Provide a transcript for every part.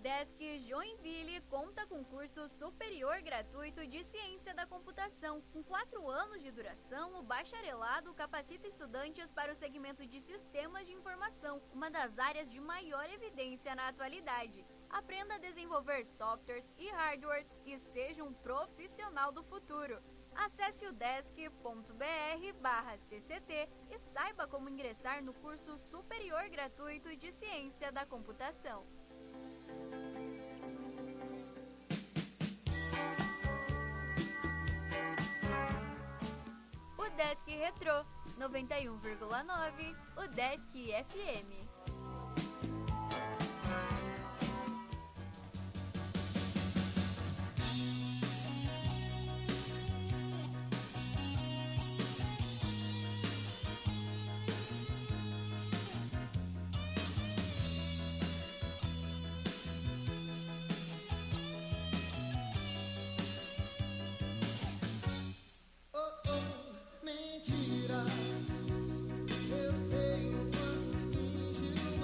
Udesc Joinville conta com curso superior gratuito de Ciência da Computação. Com 4 anos de duração, o bacharelado capacita estudantes para o segmento de Sistemas de Informação, uma das áreas de maior evidência na atualidade. Aprenda a desenvolver softwares e hardwares e seja um profissional do futuro. Acesse udesc.br/cct e saiba como ingressar no curso superior gratuito de Ciência da Computação. Udesc Retrô 91,9, Udesc FM. Mentira, eu sei o quanto fingiu.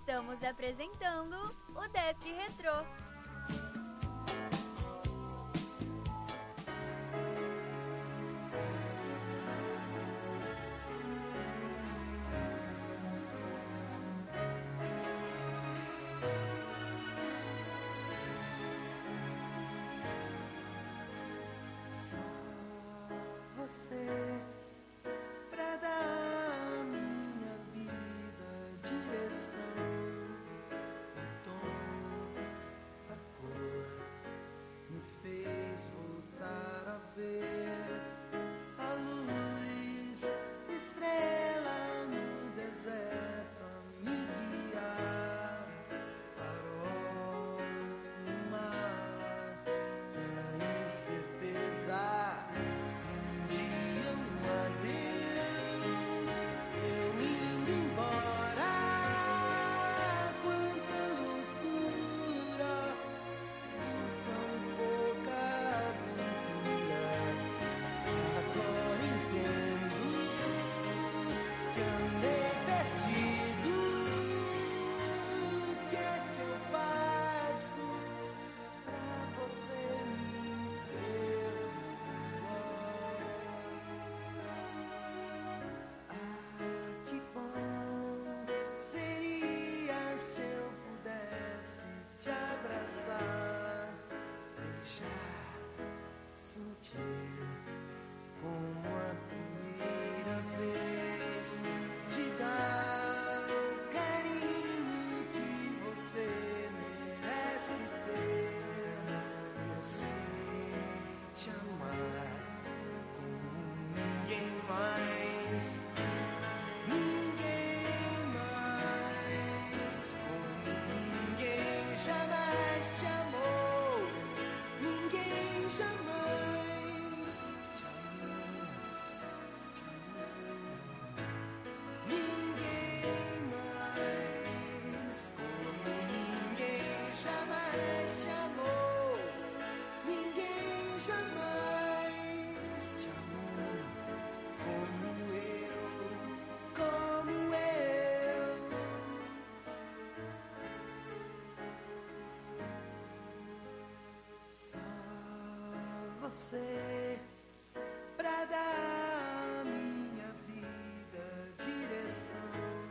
Estamos apresentando o Desk Retrô. Você pra dar à minha vida direção,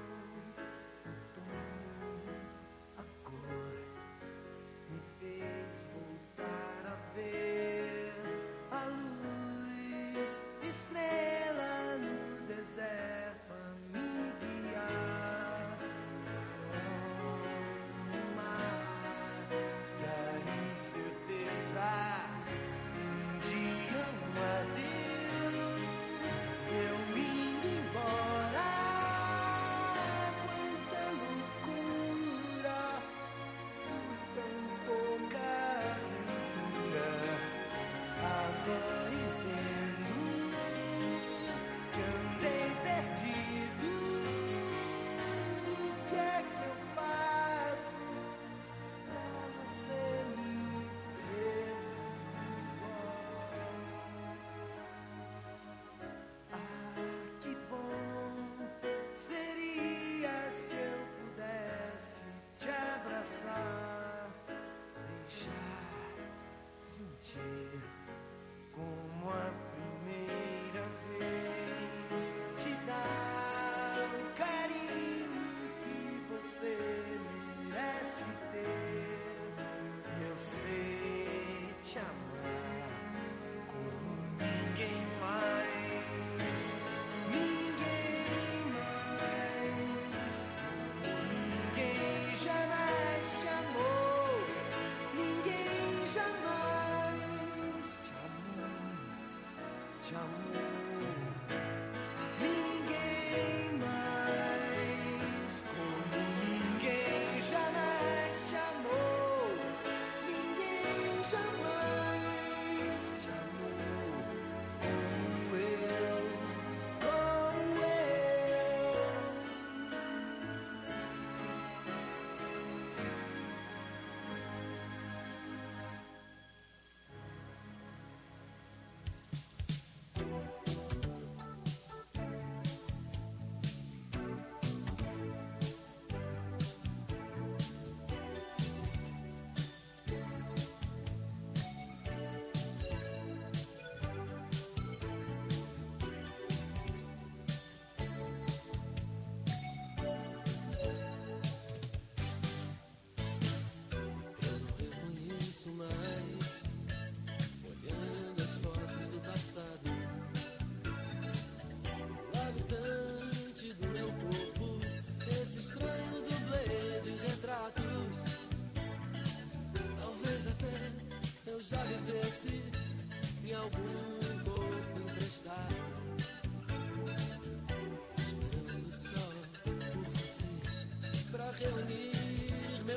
o tom, a cor, me fez voltar a ver a luz, estrela no deserto a me guiar, o mar, e a incerteza.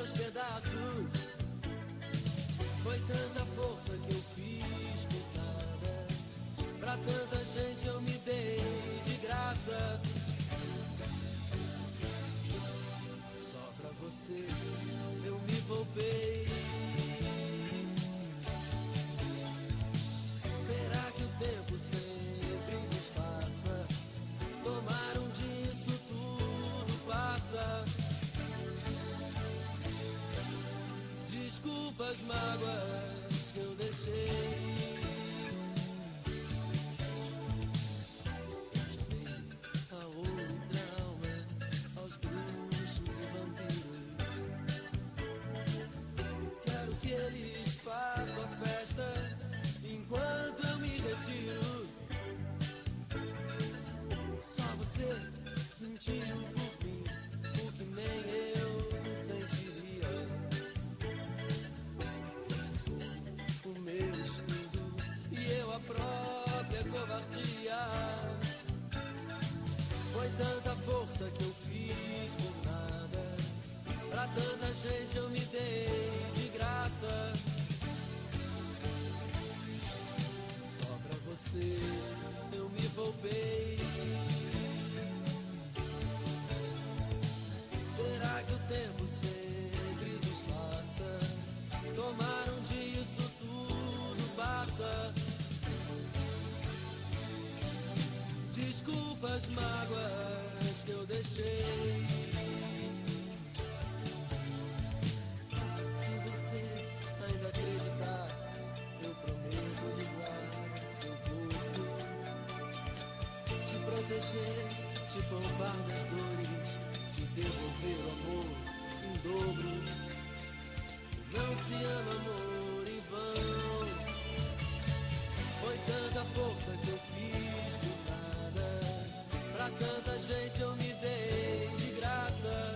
aos pedaços. Foi tanta força que eu fiz por nada. Pra tanta gente eu me dei de graça. Só pra você eu me poupei. Será que o tempo sempre disfarça? Tomaram disso tudo passa. Desculpa as mágoas que eu deixei. Chamei ao ouro e trauma, aos bruxos e vampiros. Quero que eles façam a festa enquanto eu me retiro. Só você sentiu por mim o que nem eu sentiria. Foi o meu escudo e eu a própria covardia. Foi tanta força que eu fiz por nada. Pra tanta gente eu me dei de graça. Só pra você eu me poupei. Será que o tempo sempre disfarça? Tomaram disso tudo passa. Desculpa as mágoas que eu deixei. Se você ainda acreditar, eu prometo livrar seu corpo, te proteger, te poupar das dores, te devolver o amor em dobro. Não se ama amor em vão. Foi tanta força que eu fiz por nada. Pra tanta gente eu me dei de graça.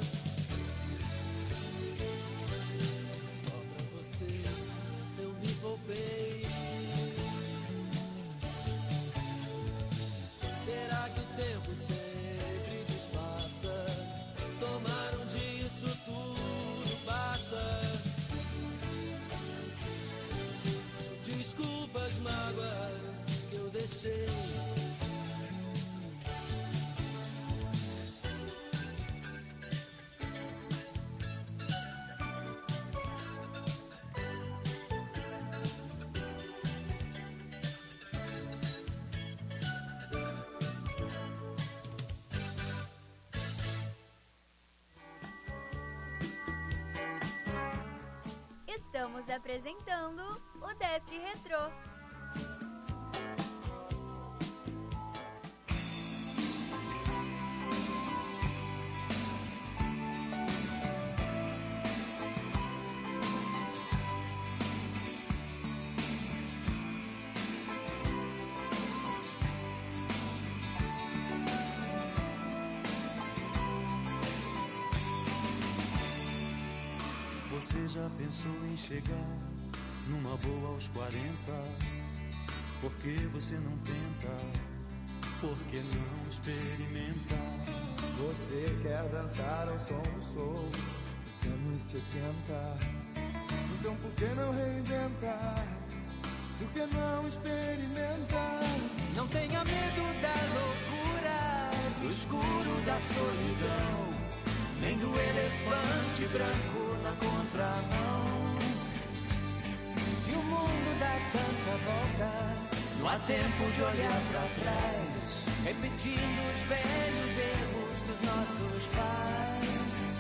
Só pra você eu me poupei. Será que o tempo sempre disfarça? Tomaram disso tudo passa. Desculpa as mágoas que eu deixei. Estamos apresentando o Desk Retrô. Você já pensou em chegar numa boa aos 40? Por que você não tenta? Por que não experimenta? Você quer dançar ao som do soul dos anos 60? Então por que não reinventar? Por que não experimentar? Não tenha medo da loucura, do escuro da solidão, nem do elefante branco na contramão. Se o mundo dá tanta volta, não há tempo de olhar pra trás, repetindo os velhos erros dos nossos pais.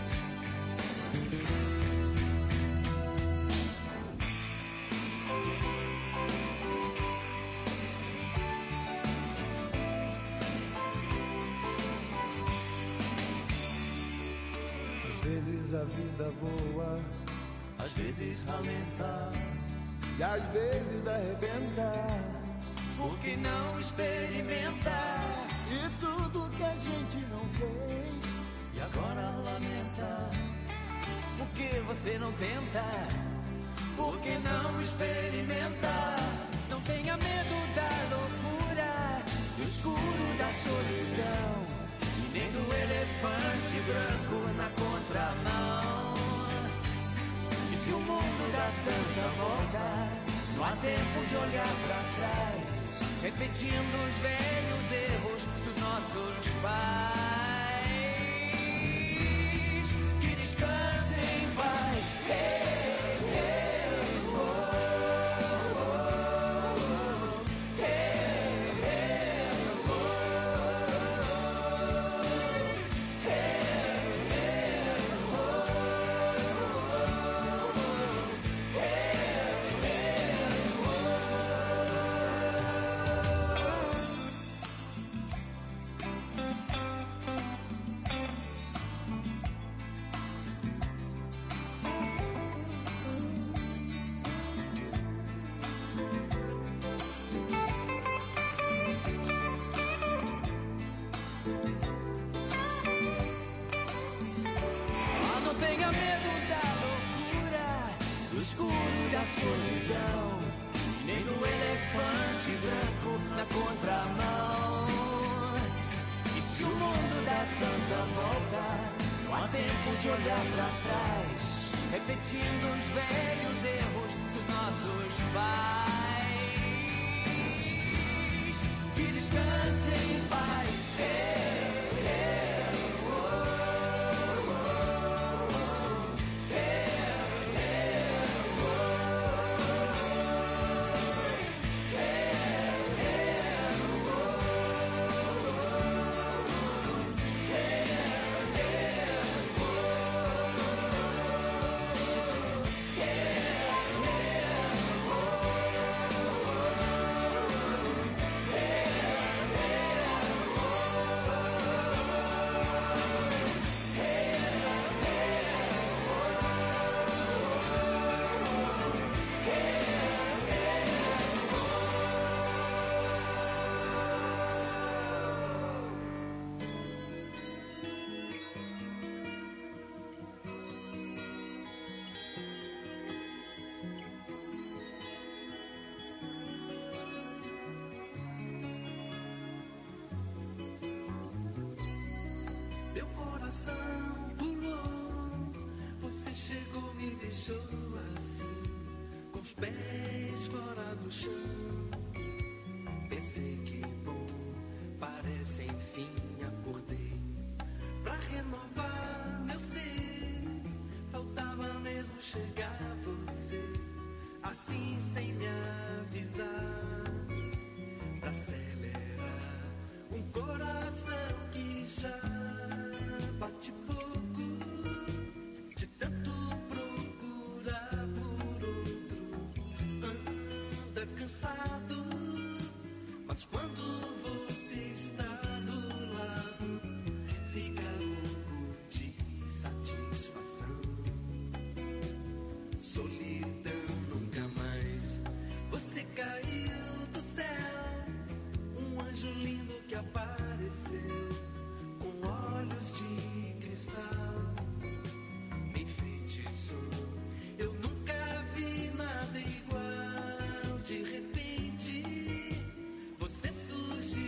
Às vezes a vida voa, às vezes lamenta, e às vezes arrebenta. por que não experimentar? E tudo que a gente não fez, E agora lamenta, por que você não tenta? Por que não experimenta? Não tenha medo da loucura, Do escuro da solidão, e nem do elefante branco na contramão. dá tanta volta, não há tempo de olhar pra trás, repetindo os velhos erros dos nossos pais. Que descansem em paz. Solidão, nem do elefante branco na contramão. E se o mundo dá tanta volta, não há tempo de olhar pra trás, repetindo os velhos erros dos nossos pais. Que descansem em paz. Pés fora do chão, pensei que bom, parece enfim acordei. Pra renovar meu ser, faltava mesmo chegar você, assim sem me avisar. Pra acelerar um coração que já bate pouco, de tanto procurar por outro. Cansado, mas quando você está do lado, fica louco de satisfação. Solidão nunca mais. Você caiu do céu, um anjo lindo que apareceu, com olhos de cristal, me enfeitiçou. Eu nunca vi nada igual. De repente, você surgiu.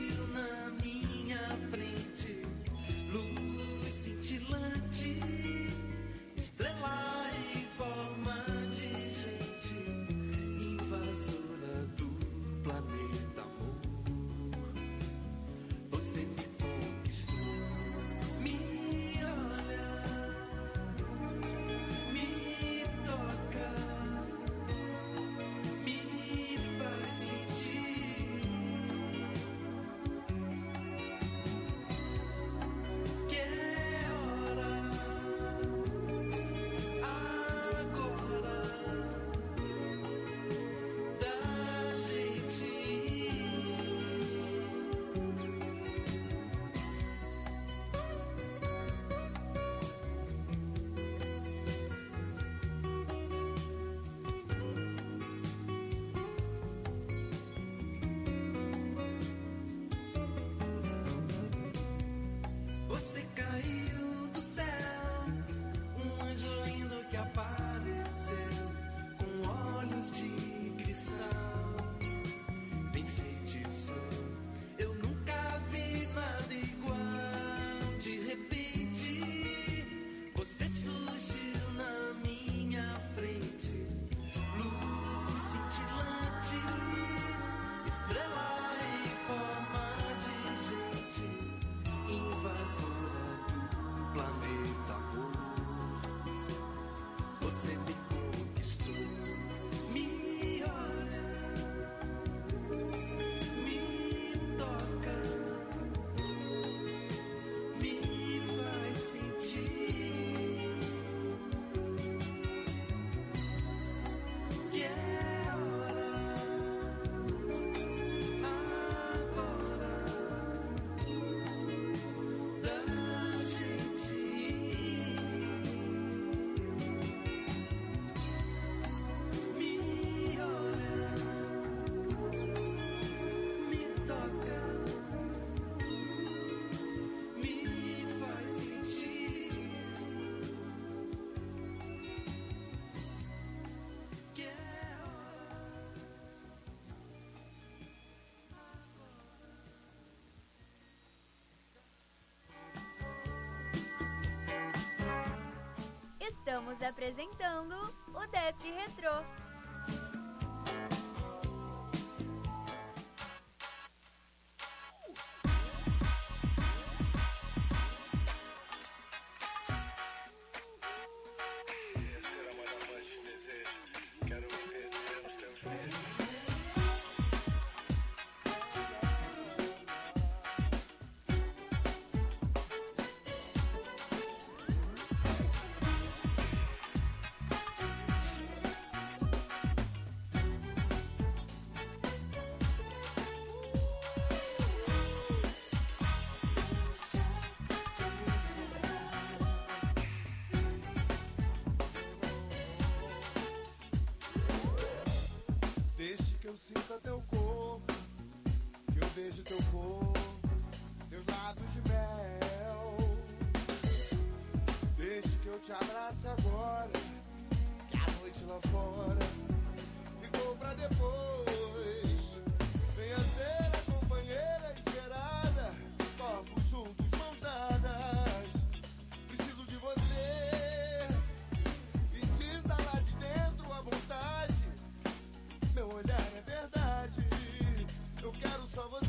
Estamos apresentando o Desk Retrô. Sinta teu corpo, que eu beijo teu corpo, teus lábios de mel. Deixe que eu te abrace agora, que a noite lá fora ficou pra depois. Venha ser a companheira esperada, corpos juntos, mãos dadas. Preciso de você, e sinta lá de dentro a vontade. Meu olhar é verdade, eu quero só você.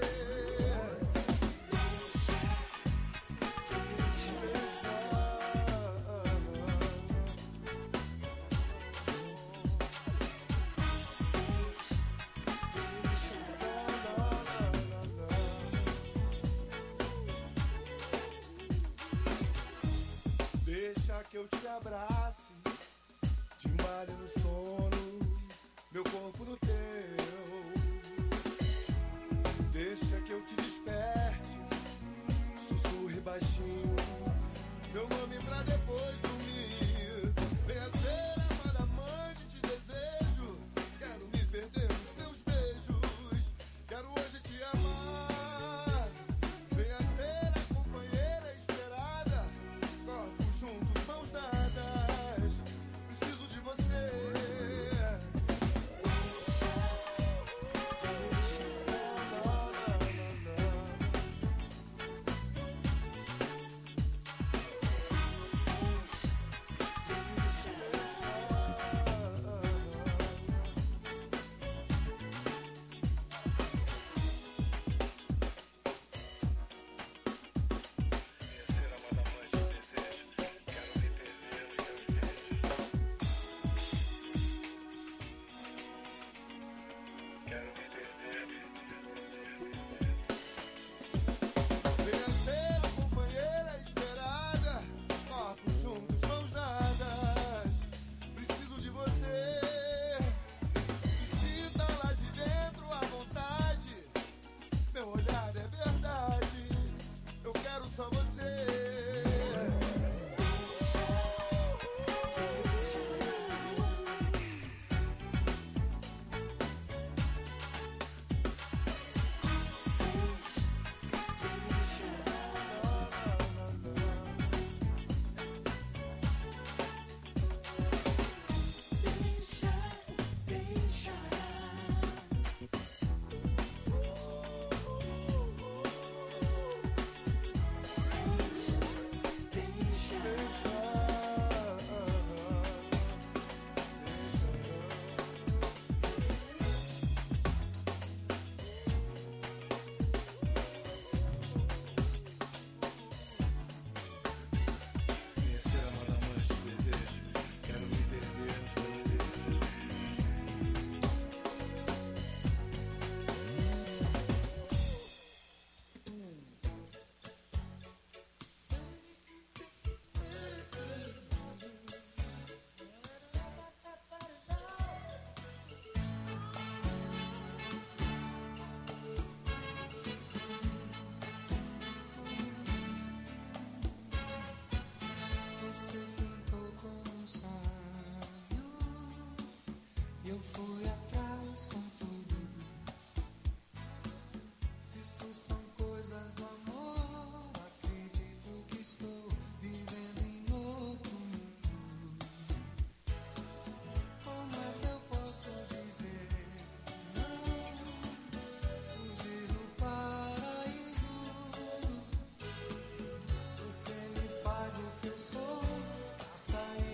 Deixa que eu te abrace, te embale no sono, meu corpo no teu. Deixa que eu te desperte, sussurre baixinho meu nome pra depois dormir. Venha ser a amada amante, te desejo. Quero me perder nos teus beijos, quero hoje te amar. Venha ser a companheira esperada, corpos juntos, mãos dadas. Preciso de você. Só você. Eu fui atrás com tudo. Se isso são coisas do amor, acredito que estou vivendo em outro mundo. Como é que eu posso dizer não? Fugir do paraíso. Você me faz o que eu sou, pra sair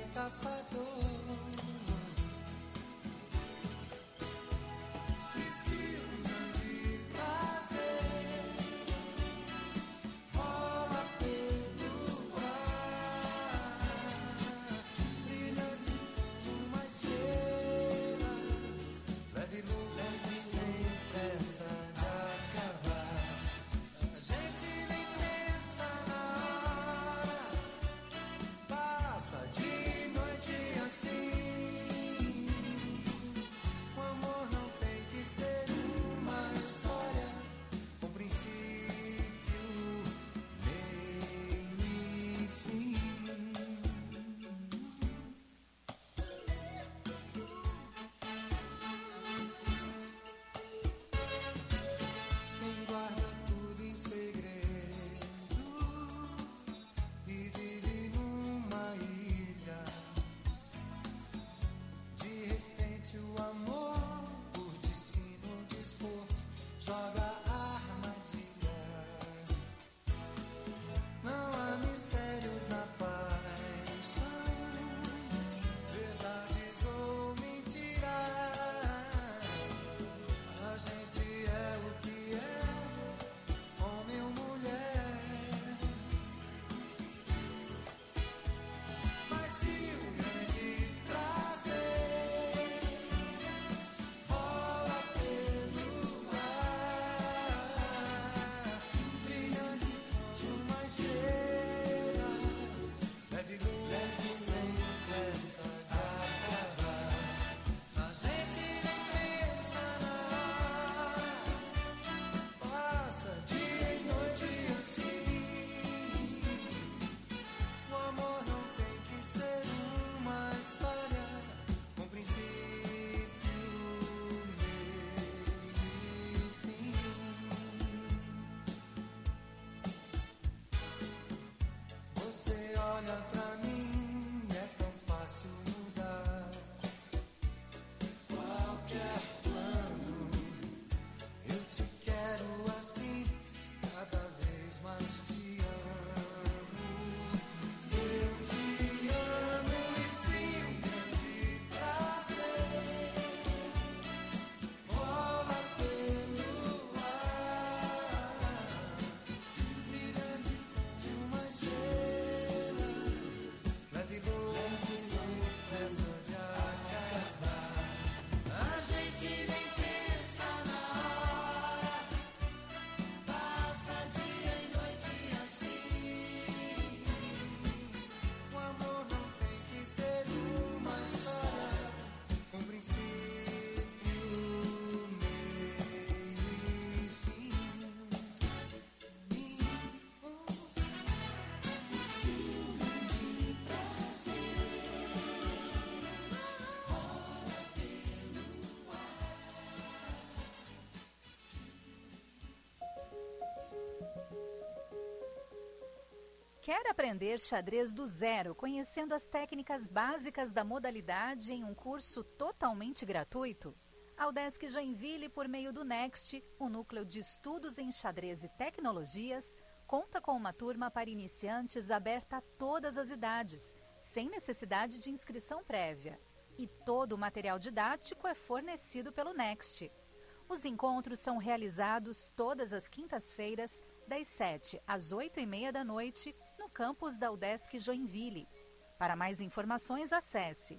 Quer aprender xadrez do zero, conhecendo as técnicas básicas da modalidade em um curso totalmente gratuito? A UDESC Joinville, por meio do NEXT, o Núcleo de Estudos em Xadrez e Tecnologias, conta com uma turma para iniciantes aberta a todas as idades, sem necessidade de inscrição prévia. E todo o material didático é fornecido pelo NEXT. Os encontros são realizados todas as quintas-feiras, das 7 às 8h30 da noite, no campus da UDESC Joinville. Para mais informações, acesse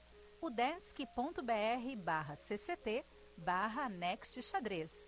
udesc.br/cct/Next Xadrez.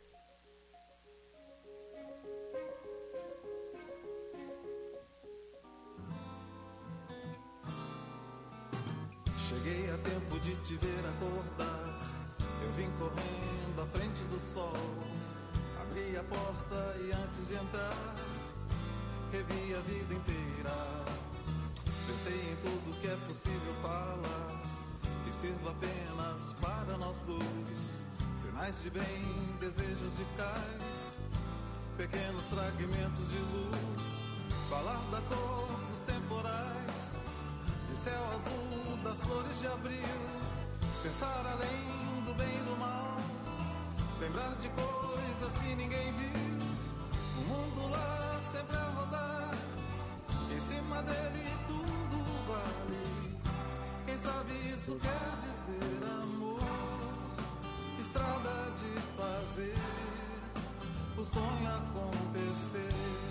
Cheguei a tempo de te ver acordar. Eu vim correndo à frente do sol. Abri a porta e antes de entrar, revi a vida inteira. Pensei em tudo que é possível falar, que sirva apenas para nós dois. Sinais de bem, desejos de cais, pequenos fragmentos de luz. Falar da cor dos temporais, de céu azul, das flores de abril. Pensar além do bem e do mal, lembrar de coisas que ninguém viu. O mundo lá sempre a rodar, em cima dele tudo vale. Quem sabe isso quer dizer amor, estrada de fazer o sonho acontecer.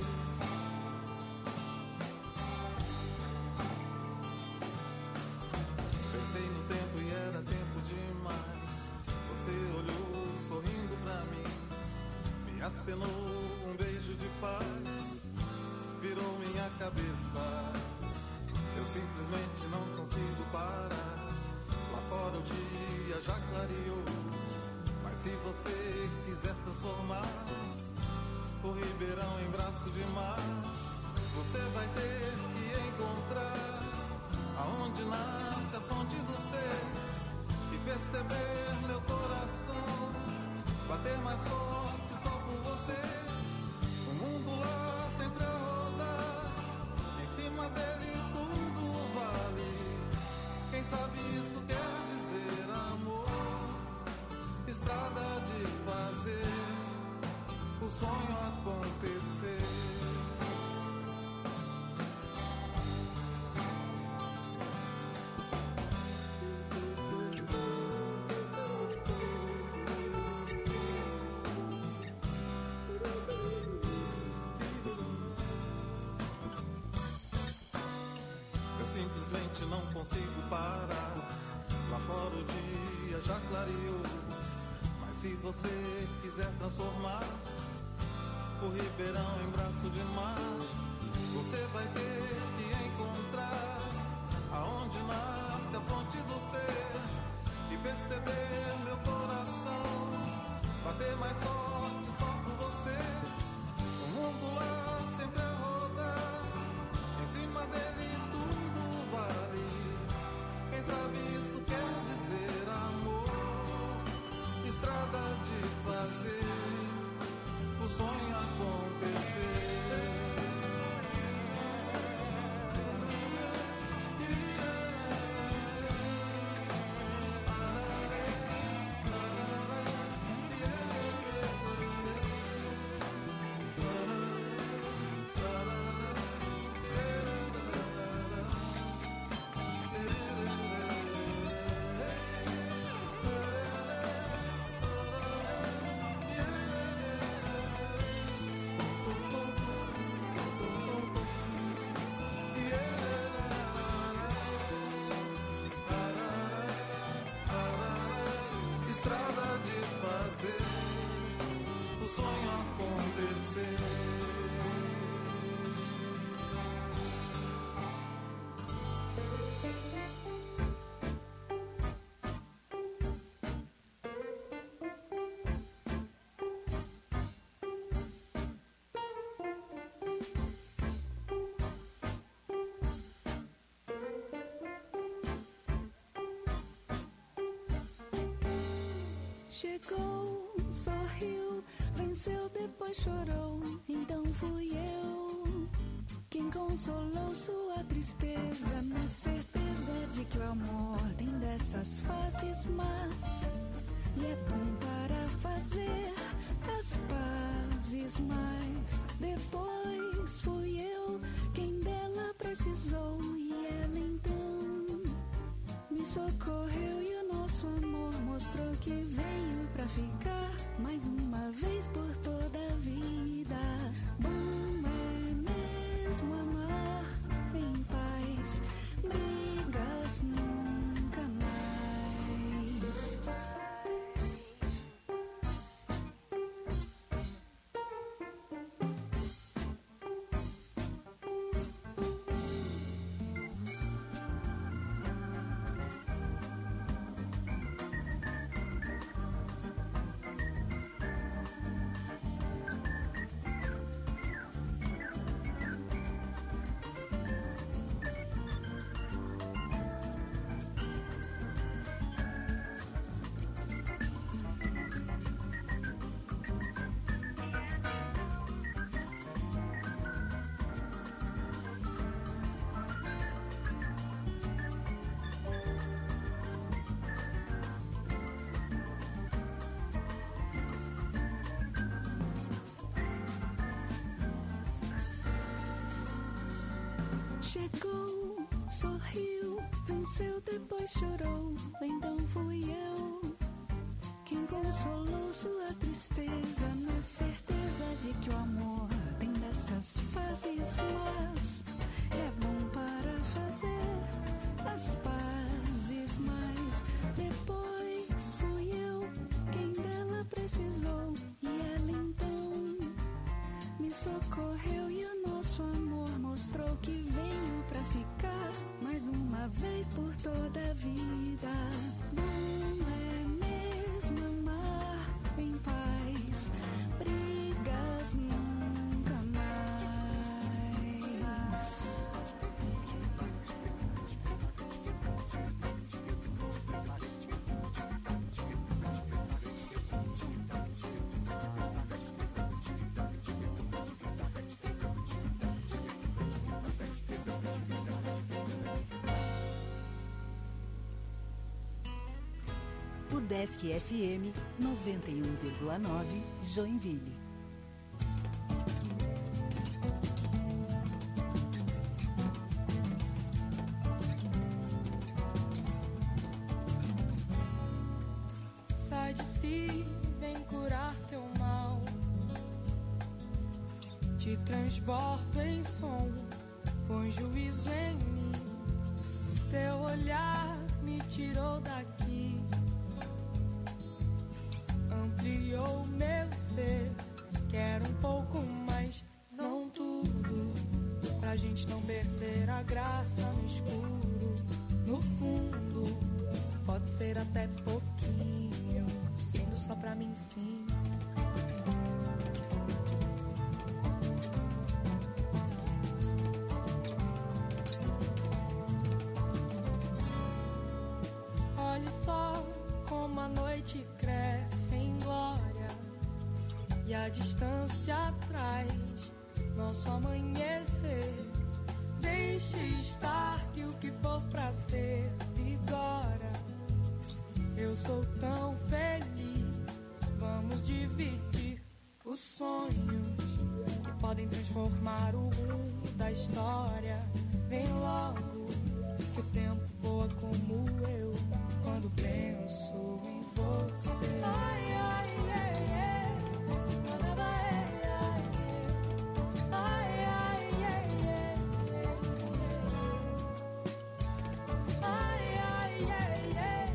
Pensei no tempo e era tempo demais. Você olhou sorrindo pra mim, me acenou um beijo de paz, virou minha cabeça. Eu simplesmente não consigo parar. Lá fora o dia já clareou, mas se você quiser transformar o Ribeirão em braço de mar, você vai ter que encontrar aonde nasce a fonte do ser e perceber meu coração bater mais forte só por você. O mundo lá sempre a rodar, em cima dele tudo vale. Quem sabe isso quer dizer amor, estrada de fazer o sonho acontecer. Simplesmente não consigo parar. Lá fora o dia já clareou, mas se você quiser transformar o Ribeirão em braço de mar, você vai ter que encontrar aonde nasce a fonte do ser e perceber meu coração bater mais forte só por você. O mundo lá sempre a rodar, em cima dele tudo vale. Quem sabe isso quer dizer amor, estrada de fazer o sonho acontecer. Chegou, sorriu, venceu, depois chorou. Então fui eu Quem consolou sua tristeza na certeza de que o amor tem dessas faces más. E é bom para fazer as pazes, mas depois fui eu quem dela precisou. E ela então me socorreu e o nosso amor mostrou que veio pra ficar mais uma vez por toda a vida. Bom é mesmo amar em paz, brigas nunca mais. Chegou, sorriu, venceu, depois chorou. Então fui eu quem consolou sua tristeza na certeza de que o amor tem dessas fases más. É bom para fazer as pazes, mas depois fui eu quem dela precisou. E ela então me socorreu e o nosso amor mostrou que veio pra ficar mais uma vez por toda a vida. Bom é mesmo amar em paz, brigas nunca mais. Udesc FM 91,9 Joinville. Sai de si, vem curar teu mal. Te transbordo em som, põe juízo em mim. Teu olhar me tirou daqui, ampliou meu ser. Quero um pouco mais, não tudo, pra gente não perder a graça no escuro. No fundo, pode ser até pouquinho, sendo só pra mim sim. Olhe só como a noite cresce em glória e a distância traz nosso amanhecer. Deixe estar que o que for pra ser vigora. Eu sou tão feliz, vamos dividir os sonhos que podem transformar o rumo da história. Vem logo, que o tempo voa como eu quando penso em você. Ai, ai, ai, ai. Ai, ai, ai, ai. Ai, ai, ai, ai.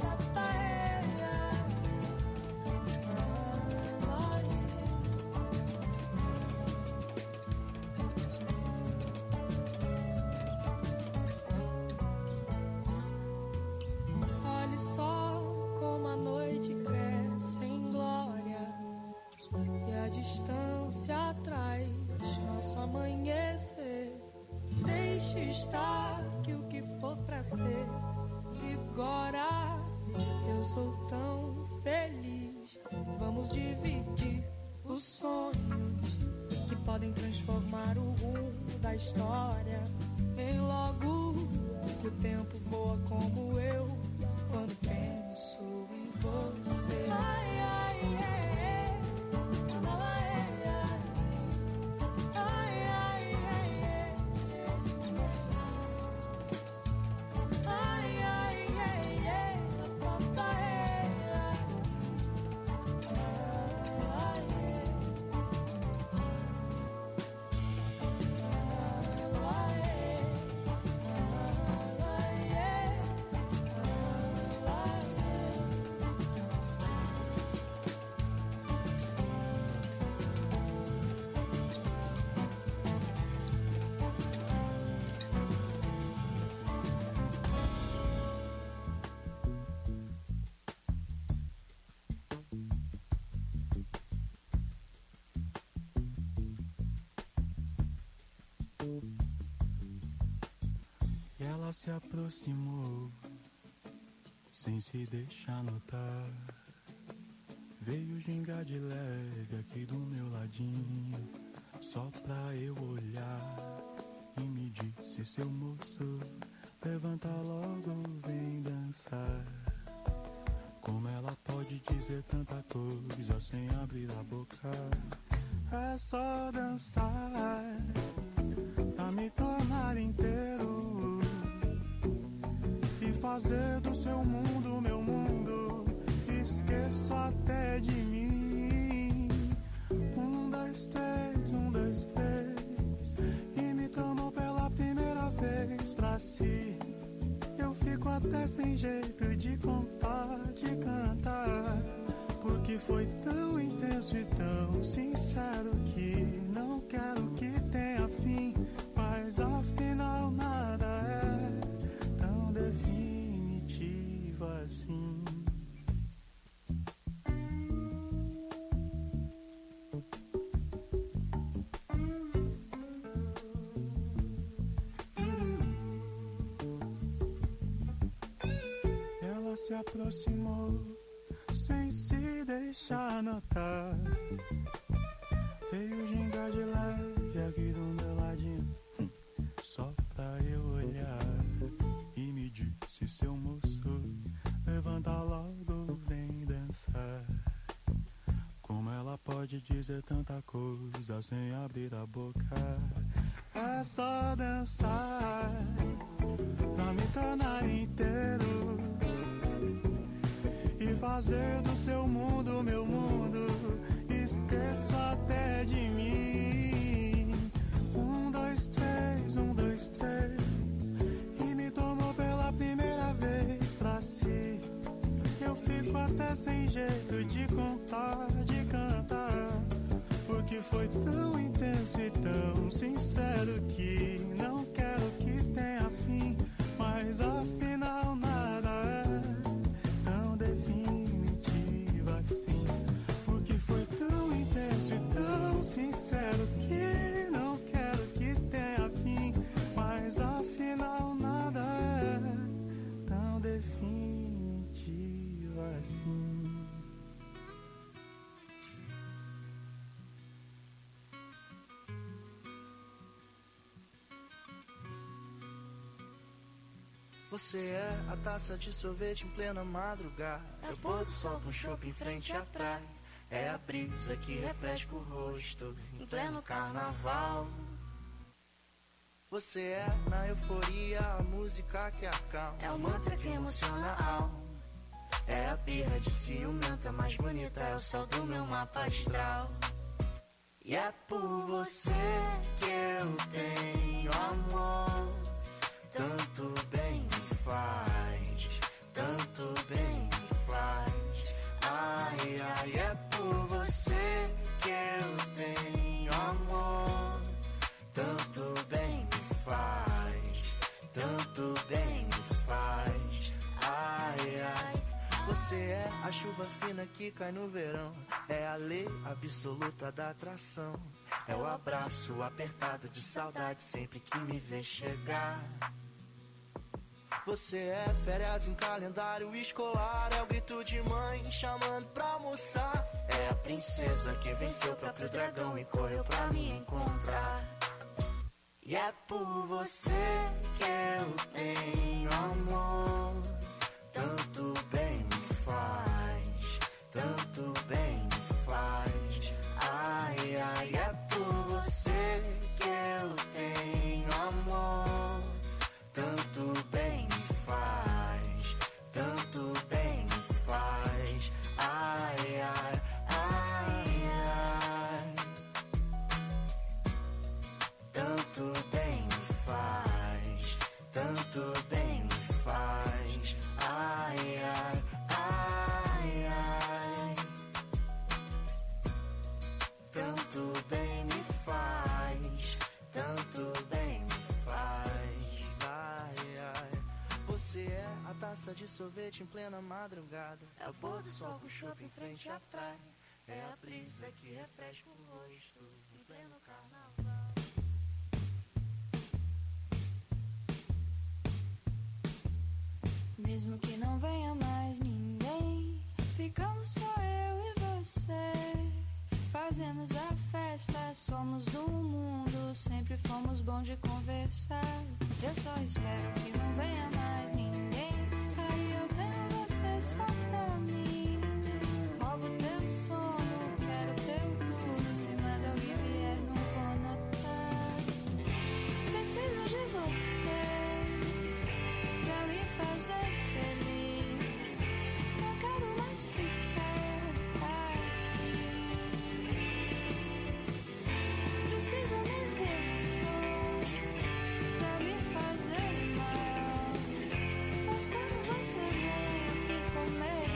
Olhe só como a noite cresce em glória e a distância traz nosso amanhecer. Deixe estar que o que for pra ser agora. Eu sou tão feliz, vamos dividir os sonhos que podem transformar o rumo da da história. Vem logo, que o tempo voa como eu, quando penso em você. Ai, ai, ai, E ela se aproximou, sem se deixar notar. Veio gingar de leve aqui do meu ladinho, só pra eu olhar. E me disse: seu moço, levanta logo, vem dançar. Como ela pode dizer tanta coisa sem abrir a boca? É só dançar pra me tornar inteiro e fazer do seu mundo meu mundo. Esqueço até de mim. 1, 2, 3, 1, 2, 3. E me tomou pela primeira vez pra si. Eu fico até sem jeito de contar, de cantar, porque foi tão intenso e tão sincero que não quero que tenha fim. Mas afinal nada é tão definitivo assim. Ela se aproximou sem se deixar notar. Veio gingar de leve aqui do meu ladinho, só pra eu olhar. E me disse: seu moço, levanta logo, vem dançar. Como ela pode dizer tanta coisa sem abrir a boca? É só dançar pra me tornar inteiro e fazer do seu mundo meu mundo. Esqueço até de mim. 1, 2, 3, 1, 2, 3. E me tomou pela primeira vez pra si. Eu fico até sem jeito de contar, de cantar, porque foi tão intenso e tão sincero que não quero que tenha fim. Mas afinal nada é tão definitivo assim, porque foi tão intenso e tão sincero que não quero que tenha fim. Mas afinal nada é tão definitivo assim. Você é a taça de sorvete em plena madrugada. É o pôr do sol com chopp em frente à praia. É a brisa que refresca o rosto em pleno carnaval. Você é na euforia a música que acalma. É o mantra que emociona a alma. É a birra de ciumenta mais bonita, é o sol do meu mapa astral. E é por você que eu tenho amor. Tanto bem me faz, tanto bem me faz. Ai, ai, é por você que eu tenho amor. Tanto bem me faz, tanto bem me faz. Ai, ai, você é a chuva fina que cai no verão. É a lei absoluta da atração. É o abraço apertado de saudade sempre que me vê chegar. Você é férias em calendário escolar. É o grito de mãe chamando pra almoçar. É a princesa que venceu o próprio dragão e correu pra me encontrar. E é por você que eu tenho amor. Tanto bem me faz, tanto bem me faz. Ai, ai, é por você que eu tenho amor. Tanto bem me faz, tanto bem me faz. Ai, ai, ai, ai. Tanto bem me faz, tanto bem me faz. Ai, ai, ai, ai. Tanto bem me faz, tanto bem me faz. Ai, ai. Você é a taça de sorvete em plena madrugada. É o pôr do sol com chopp em frente à praia. É a brisa que refresca o rosto em pleno carnaval. Mesmo que não venha mais ninguém, ficamos só eu e você. Fazemos a festa, somos do mundo, sempre fomos bons de conversar. Eu só espero que não venha mais ninguém, aí eu tenho você só pra mim. Roubo teu sono, quero teu tudo, se mais alguém vier não vou notar. Preciso de você pra me fazer feliz. Não quero mais ficar aqui. Preciso me ver só pra me fazer mal. Mas quando você vem eu fico melhor.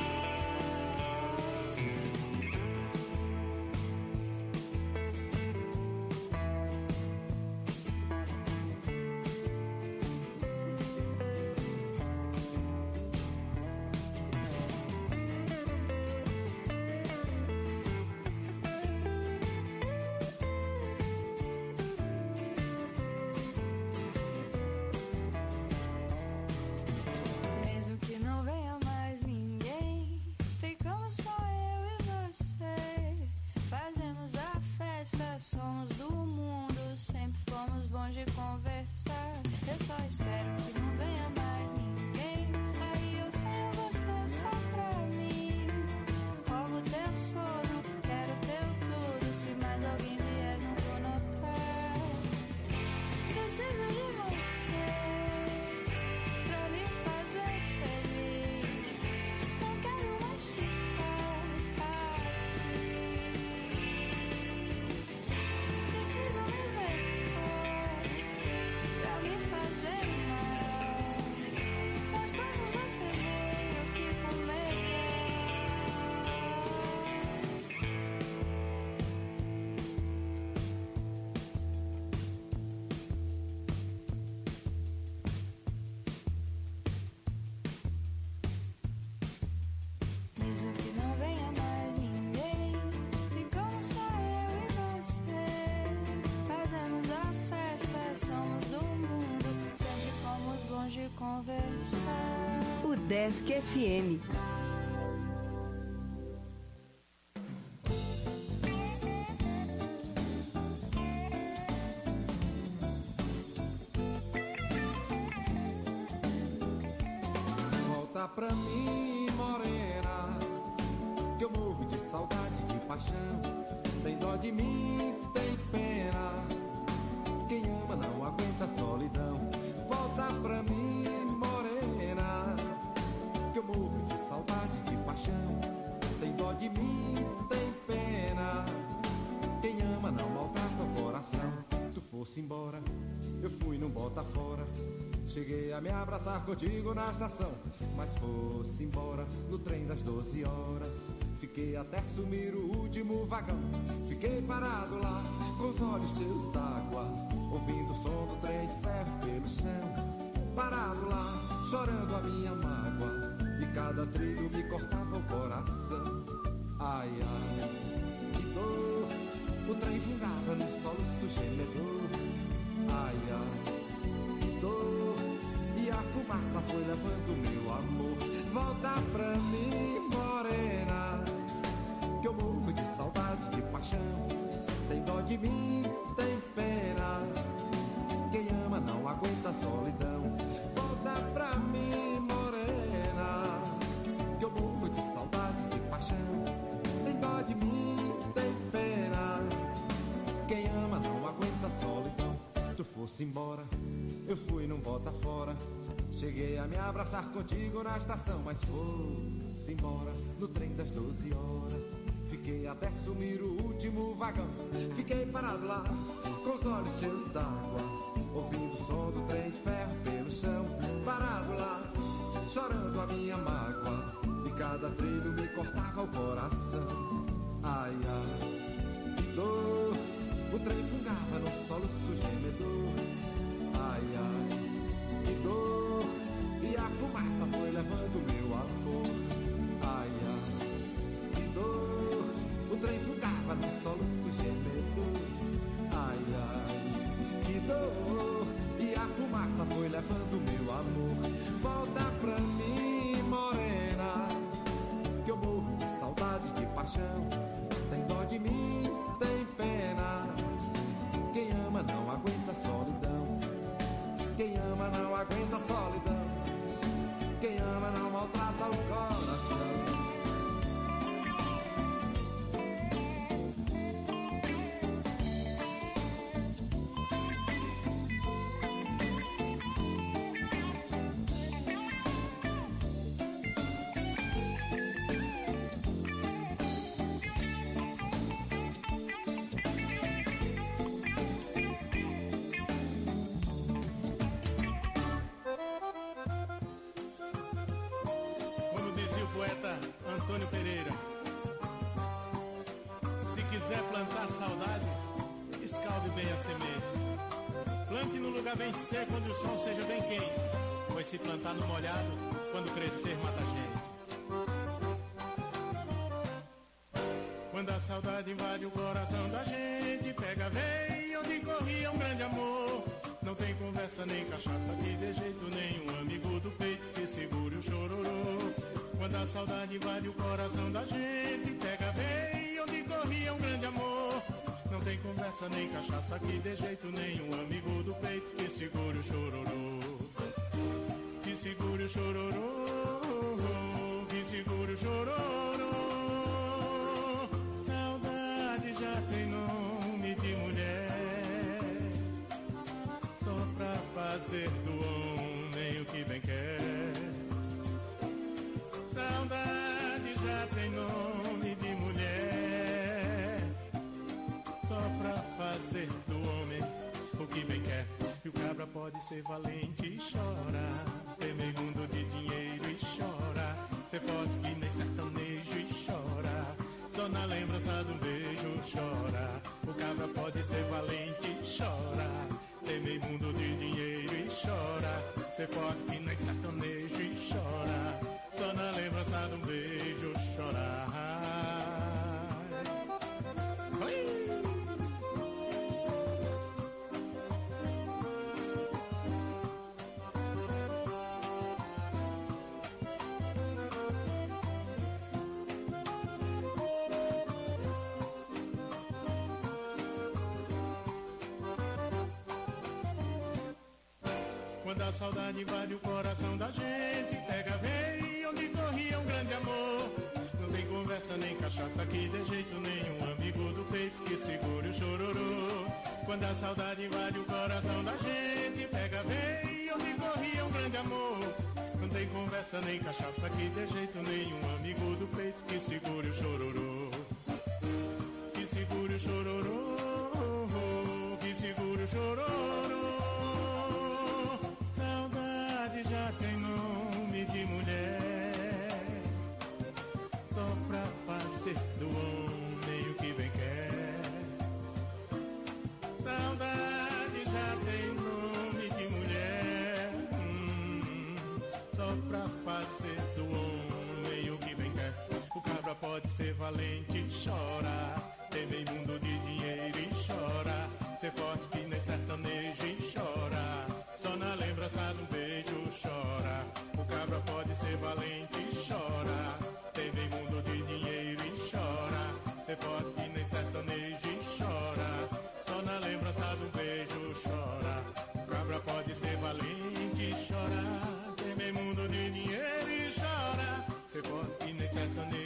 Mesmo que não venha mais ninguém, ficamos só eu e você. Fazemos a festa, somos do mundo, sempre fomos bons de conversar. Eu só espero que não venha mais ninguém, aí eu tenho você só pra mim. Roubo teu sono, quero teu tudo, se mais alguém vier não vou notar. Preciso de você pra me fazer feliz. Não quero mais ficar aqui. Preciso me ver pra me fazer mal. Mas quando você vem eu fico melhor. Mesmo que não venha mais ninguém, ficamos só eu e você. Fazemos a festa, somos do mundo, sempre fomos bons de conversar. O Desk FM. Volta pra mim, morena, que eu morro de saudade, de paixão. Tem dó de mim, tem pena. Quem ama não aguenta a solidão. Volta pra mim, morena, que eu morro de saudade, de paixão. Tem dó de mim, tem pena. Quem ama não maltrata o coração. Tu fosse embora, eu fui num bota fora. Cheguei a me abraçar contigo na estação, mas fosse embora no trem das 12 horas. Fiquei até sumir o último vagão. Fiquei parado lá, com os olhos cheios d'água, ouvindo o som do trem de ferro pelo chão. Parado lá, chorando a minha mágoa, e cada trilho me cortava o coração. Ai, ai, que dor, o trem fungava no soluço gemedor. Ai, ai, que dor, e a fumaça foi levando meu amor. Volta pra mim, morena, que eu morro de saudade, de paixão. Tem dó de mim, tem pena. solidão. Volta pra mim, morena, que eu morro de saudade, de paixão. Tem dó de mim, tem pena. Quem ama não aguenta a solidão. Tu fosse embora, eu fui num bota fora. Cheguei a me abraçar contigo na estação, mas foi-se embora no trem das 12 horas. Fiquei até sumir o último vagão. Fiquei parado lá, com os olhos cheios d'água, ouvindo o som do trem de ferro pelo chão. Parado lá, chorando a minha mágoa, e cada trilho me cortava o coração. Ai, ai, que dor, o trem fungava no soluço gemedor. Ai, ai, que dor, e a fumaça foi levando meu amor. Ai, ai, que dor, o trem fungava no soluço gemedor. Ai, ai, que dor, e a fumaça foi levando meu amor. Volta pra mim, morena, que eu morro de saudade, de paixão. Tem dó de mim, tem pena. Quem ama não aguenta a solidão. Quem ama não aguenta a solidão. Quem ama não maltrata o coração. Antônio Pereira. Se quiser plantar saudade, escalde bem a semente. Plante no lugar bem seco, onde o sol seja bem quente, pois se plantar no molhado, quando crescer mata a gente. Quando a saudade invade o coração da gente, pega, vem onde corria um grande amor. Não tem conversa nem cachaça que de jeito nenhum, amigo do peito que segure o chororô. Quando a saudade invade o coração da gente, pega, vem onde corria um grande amor. Não tem conversa nem cachaça que de jeito nenhum, amigo do peito que segure o chororô. Que segure o chororô, que segure o chororô. Saudade já tem nome de mulher, só pra fazer do homem o que bem quer. Saudade já tem nome de mulher, só pra fazer do homem o que bem quer. E o cabra pode ser valente e chora, ter mundo de dinheiro e chora, ser forte que nem sertanejo e chora, só na lembrança de um beijo chora. O cabra pode ser valente e chora, ter mundo de dinheiro e chora, ser forte que nem sertanejo e chora, só na lembrança de um beijo chorar. Oi! Quando a saudade invade o coração da gente, pega, vem onde corria um grande amor. Não tem conversa nem cachaça que de jeito nenhum, amigo do peito que segure o chororô. Quando a saudade invade o coração da gente, pega, vem onde corria um grande amor. Não tem conversa nem cachaça que de jeito nenhum, amigo do peito que segure o chororô. Que segure o chororô, que segure o chororô. Já tem nome de mulher, só pra fazer do homem o que bem quer. Saudade já tem nome de mulher, só pra fazer do homem o que bem quer. O cabra pode ser valente e chora, ter meio mundo de dinheiro e chora, ser forte que nem sertanejo e chora, só na lembrança de um beijo chora. O cabra pode ser valente e chora, tem meio mundo de dinheiro e chora, ser forte que nem sertanejo e chora, só na lembrança de um beijo chora. O cabra pode ser valente sertanejo.